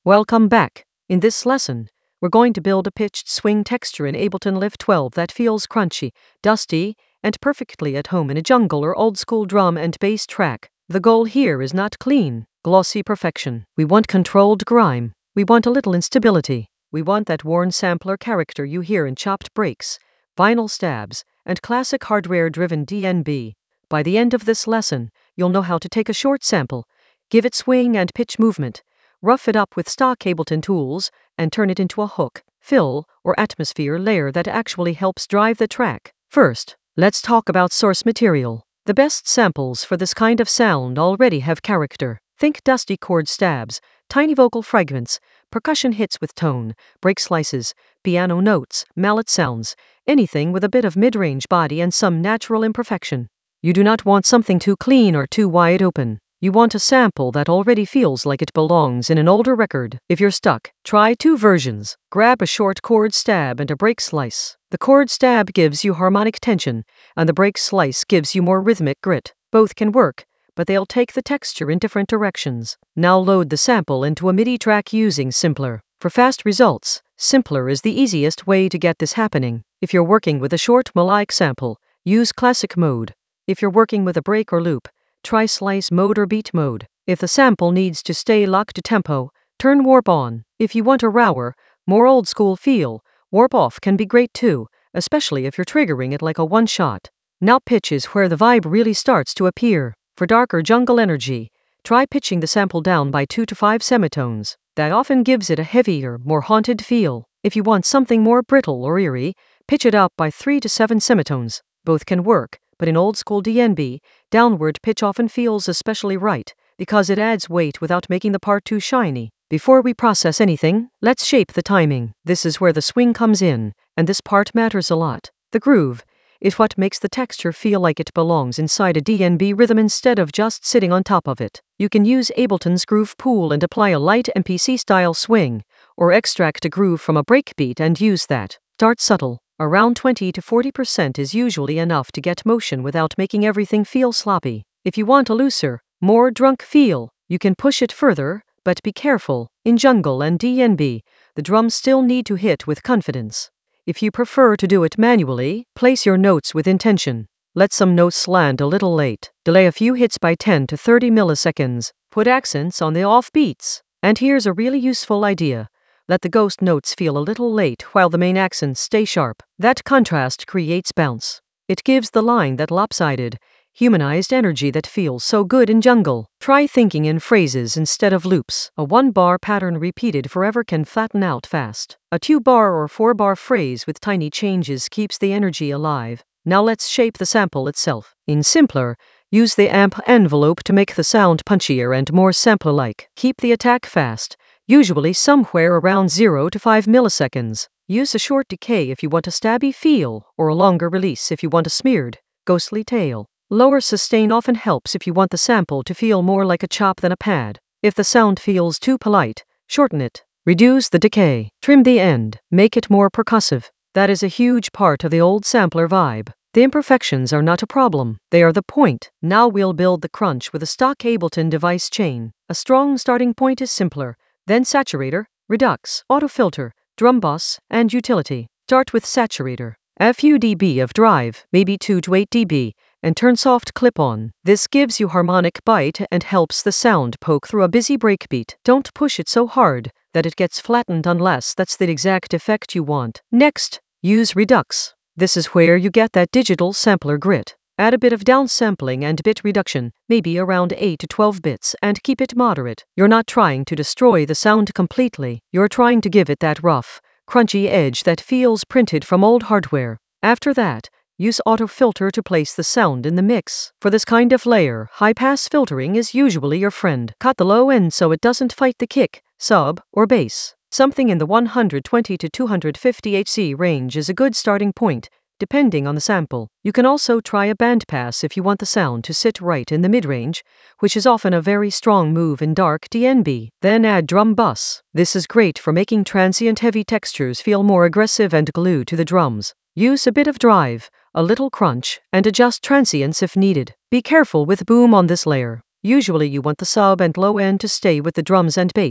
Welcome back. In this lesson, we're going to build a pitched swing texture in Ableton Live 12 that feels crunchy, dusty, and perfectly at home in a jungle or old school drum and bass track. The goal here is not clean, glossy perfection. We want controlled grime. We want a little instability. We want that worn sampler character you hear in chopped breaks, vinyl stabs, and classic hardware-driven DnB. By the end of this lesson, you'll know how to take a short sample, give it swing and pitch movement, rough it up with stock Ableton tools, and turn it into a hook, fill, or atmosphere layer that actually helps drive the track. First, let's talk about source material. The best samples for this kind of sound already have character. Think dusty chord stabs, tiny vocal fragments, percussion hits with tone, break slices, piano notes, mallet sounds, anything with a bit of mid-range body and some natural imperfection. You do not want something too clean or too wide open. You want a sample that already feels like it belongs in an older record. If you're stuck, try two versions. Grab a short chord stab and a break slice. The chord stab gives you harmonic tension, and the break slice gives you more rhythmic grit. Both can work, but they'll take the texture in different directions. Now load the sample into a MIDI track using Simpler. For fast results, Simpler is the easiest way to get this happening. If you're working with a short melodic sample, use classic mode. If you're working with a break or loop, try slice mode or beat mode. If the sample needs to stay locked to tempo, turn warp on. If you want a rawer, more old school feel, warp off can be great too, especially if you're triggering it like a one-shot. Now pitch is where the vibe really starts to appear. For darker jungle energy, try pitching the sample down by 2 to 5 semitones. That often gives it a heavier, more haunted feel. If you want something more brittle or eerie, pitch it up by 3 to 7 semitones. Both can work, but in old school DnB, downward pitch often feels especially right, because it adds weight without making the part too shiny. Before we process anything, let's shape the timing. This is where the swing comes in, and this part matters a lot. The groove is what makes the texture feel like it belongs inside a DnB rhythm instead of just sitting on top of it. You can use Ableton's Groove Pool and apply a light MPC-style swing, or extract a groove from a breakbeat and use that. Start subtle. Around 20 to 40% is usually enough to get motion without making everything feel sloppy. If you want a looser, more drunk feel, you can push it further, but be careful. In jungle and DnB, the drums still need to hit with confidence. If you prefer to do it manually, place your notes with intention. Let some notes land a little late. Delay a few hits by 10 to 30 milliseconds. Put accents on the off beats. And here's a really useful idea. Let the ghost notes feel a little late while the main accents stay sharp. That contrast creates bounce. It gives the line that lopsided, humanized energy that feels so good in jungle. Try thinking in phrases instead of loops. A 1-bar pattern repeated forever can flatten out fast. A 2-bar or 4-bar phrase with tiny changes keeps the energy alive. Now let's shape the sample itself. In Simpler, use the amp envelope to make the sound punchier and more sampler-like. Keep the attack fast, usually somewhere around 0 to 5 milliseconds. Use a short decay if you want a stabby feel, or a longer release if you want a smeared, ghostly tail. Lower sustain often helps if you want the sample to feel more like a chop than a pad. If the sound feels too polite, shorten it. Reduce the decay. Trim the end. Make it more percussive. That is a huge part of the old sampler vibe. The imperfections are not a problem. They are the point. Now we'll build the crunch with a stock Ableton device chain. A strong starting point is Simpler, then Saturator, Redux, Auto Filter, Drum Bus, and Utility. Start with Saturator. A few dB of drive, maybe 2 to 8 dB, and turn soft clip on. This gives you harmonic bite and helps the sound poke through a busy breakbeat. Don't push it so hard that it gets flattened unless that's the exact effect you want. Next, use Redux. This is where you get that digital sampler grit. Add a bit of downsampling and bit reduction, maybe around 8 to 12 bits, and keep it moderate. You're not trying to destroy the sound completely. You're trying to give it that rough, crunchy edge that feels printed from old hardware. After that, use Auto Filter to place the sound in the mix. For this kind of layer, high-pass filtering is usually your friend. Cut the low end so it doesn't fight the kick, sub, or bass. Something in the 120 to 250 Hz range is a good starting point, depending on the sample. You can also try a bandpass if you want the sound to sit right in the mid-range, which is often a very strong move in dark DnB. Then add Drum Bus. This is great for making transient heavy textures feel more aggressive and glued to the drums. Use a bit of drive, a little crunch, and adjust transients if needed. Be careful with boom on this layer. Usually you want the sub and low end to stay with the drums and bass,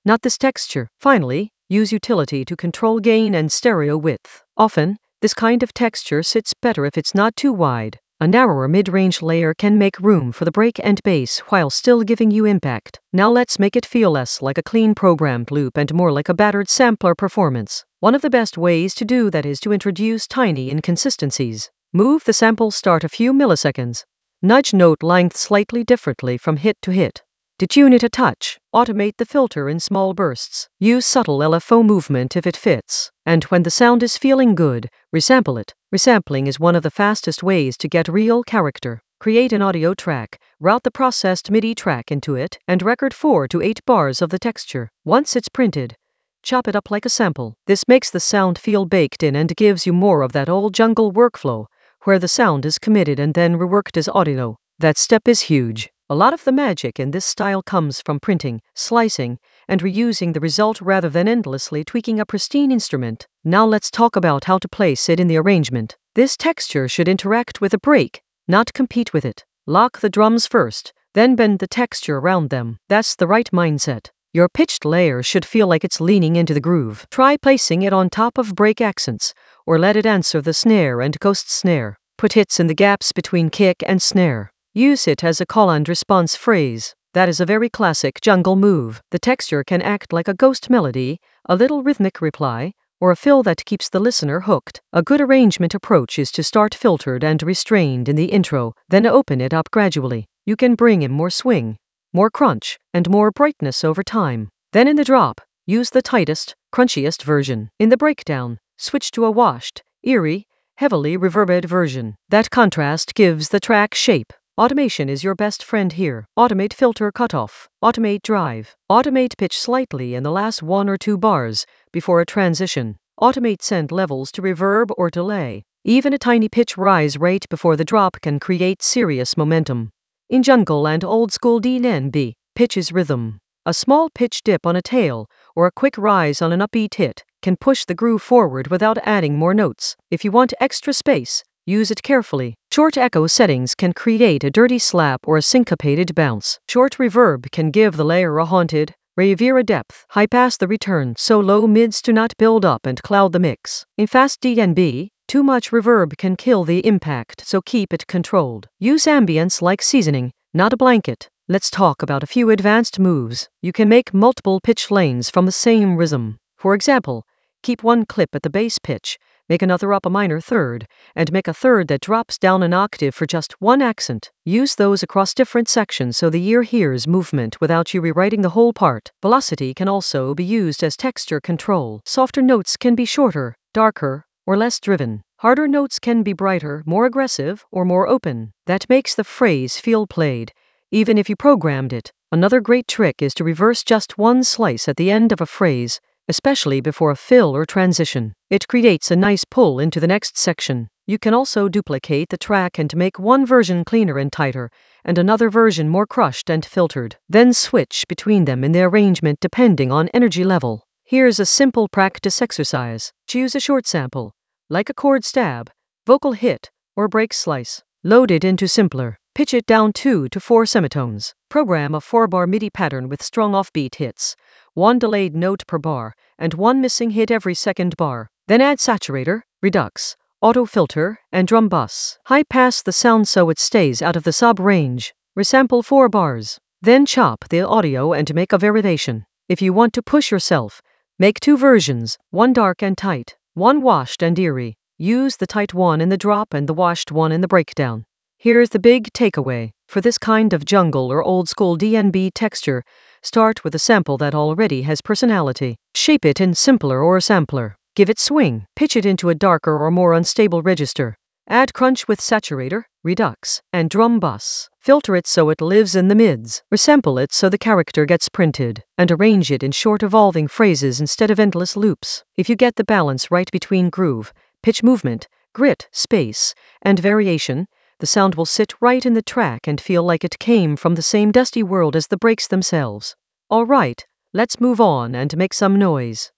not this texture. Finally, use utility to control gain and stereo width. Often, this kind of texture sits better if it's not too wide. A narrower mid-range layer can make room for the break and bass while still giving you impact. Now let's make it feel less like a clean programmed loop and more like a battered sampler performance. One of the best ways to do that is to introduce tiny inconsistencies. Move the sample start a few milliseconds. Nudge note length slightly differently from hit to hit. Detune it a touch. Automate the filter in small bursts. Use subtle LFO movement if it fits. And when the sound is feeling good, resample it. Resampling is one of the fastest ways to get real character. Create an audio track, route the processed MIDI track into it, and record 4 to 8 bars of the texture. Once it's printed, chop it up like a sample. This makes the sound feel baked in and gives you more of that old jungle workflow, where the sound is committed and then reworked as audio. That step is huge. A lot of the magic in this style comes from printing, slicing, and reusing the result rather than endlessly tweaking a pristine instrument. Now let's talk about how to place it in the arrangement. This texture should interact with a break, not compete with it. Lock the drums first, then bend the texture around them. That's the right mindset. Your pitched layer should feel like it's leaning into the groove. Try placing it on top of break accents, or let it answer the snare and ghost snare. Put hits in the gaps between kick and snare. Use it as a call and response phrase. That is a very classic jungle move. The texture can act like a ghost melody, a little rhythmic reply, or a fill that keeps the listener hooked. A good arrangement approach is to start filtered and restrained in the intro, then open it up gradually. You can bring in more swing, more crunch, and more brightness over time. Then in the drop, use the tightest, crunchiest version. In the breakdown, switch to a washed, eerie, heavily reverbed version. That contrast gives the track shape. Automation is your best friend here. Automate filter cutoff. Automate drive. Automate pitch slightly in the last 1 or 2 bars before a transition. Automate send levels to reverb or delay. Even a tiny pitch rise right before the drop can create serious momentum. In jungle and old school DNB, pitch is rhythm. A small pitch dip on a tail or a quick rise on an upbeat hit can push the groove forward without adding more notes. If you want extra space, use it carefully. Short echo settings can create a dirty slap or a syncopated bounce. Short reverb can give the layer a haunted, Riviera depth. High pass the return so low mids do not build up and cloud the mix. In fast DNB, too much reverb can kill the impact, so keep it controlled. Use ambience like seasoning, not a blanket. Let's talk about a few advanced moves. You can make multiple pitch lanes from the same rhythm. For example, keep one clip at the bass pitch, make another up a minor third, and make a third that drops down an octave for just one accent. Use those across different sections so the ear hears movement without you rewriting the whole part. Velocity can also be used as texture control. Softer notes can be shorter, darker, or less driven. Harder notes can be brighter, more aggressive, or more open. That makes the phrase feel played, even if you programmed it. Another great trick is to reverse just one slice at the end of a phrase, especially before a fill or transition. It creates a nice pull into the next section. You can also duplicate the track and make one version cleaner and tighter, and another version more crushed and filtered. Then switch between them in the arrangement depending on energy level. Here's a simple practice exercise. Choose a short sample, like a chord stab, vocal hit, or break slice. Load it into simpler. Pitch it down 2 to 4 semitones. Program a 4-bar MIDI pattern with strong offbeat hits, 1 delayed note per bar, and 1 missing hit every second bar. Then add saturator, redux, auto filter, and drum bus. High pass the sound so it stays out of the sub range. Resample 4 bars. Then chop the audio and make a variation. If you want to push yourself, make 2 versions, one dark and tight, one washed and eerie. Use the tight one in the drop and the washed one in the breakdown. Here's the big takeaway. For this kind of jungle or old school DNB texture, start with a sample that already has personality. Shape it in simpler or sampler. Give it swing. Pitch it into a darker or more unstable register. Add crunch with saturator, redux, and drum bus. Filter it so it lives in the mids. Resample it so the character gets printed. And arrange it in short evolving phrases instead of endless loops. If you get the balance right between groove, pitch movement, grit, space, and variation, the sound will sit right in the track and feel like it came from the same dusty world as the breaks themselves. All right, let's move on and make some noise.